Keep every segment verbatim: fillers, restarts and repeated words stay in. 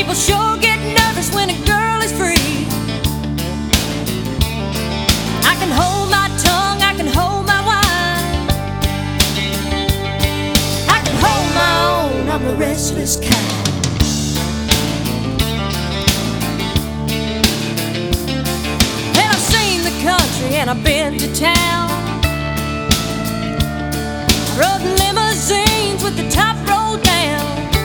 People sure get nervous when a girl is free. I can hold my tongue, I can hold my wine, I can hold my own, I'm the restless kind. And I've seen the country and I've been to town. I rode limousines with the top rolled down.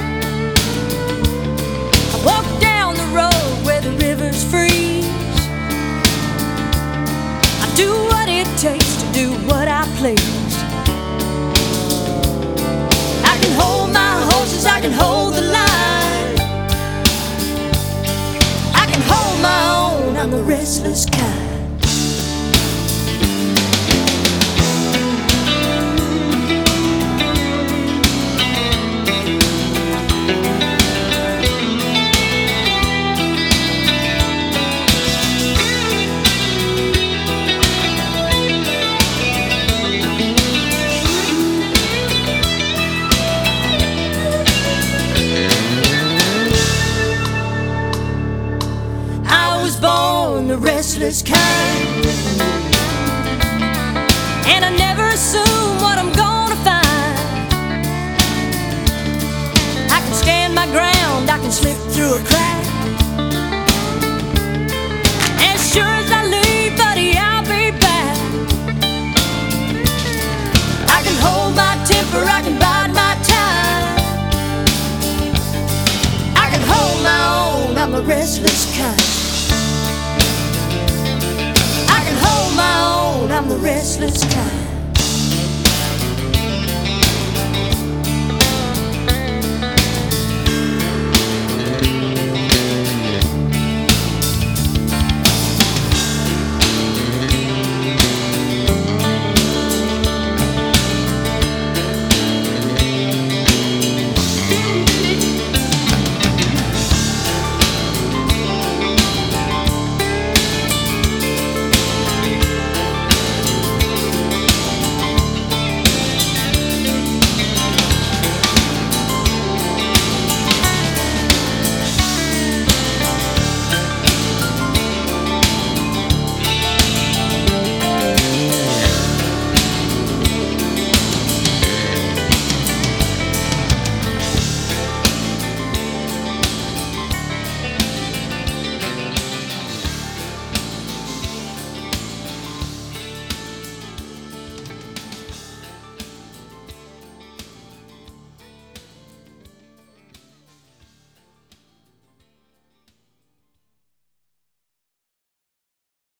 I walked down the road where the rivers freeze. I do what it takes to do what I please. I can hold my horses, I can hold the line, I can hold my own, I'm the restless kind. The restless kind, and I never assume what I'm gonna find. I can stand my ground, I can slip through a crack. As sure as I leave, buddy, I'll be back. I can hold my temper, I can bide my time, I can hold my own, I'm the restless kind. I'm the restless kind.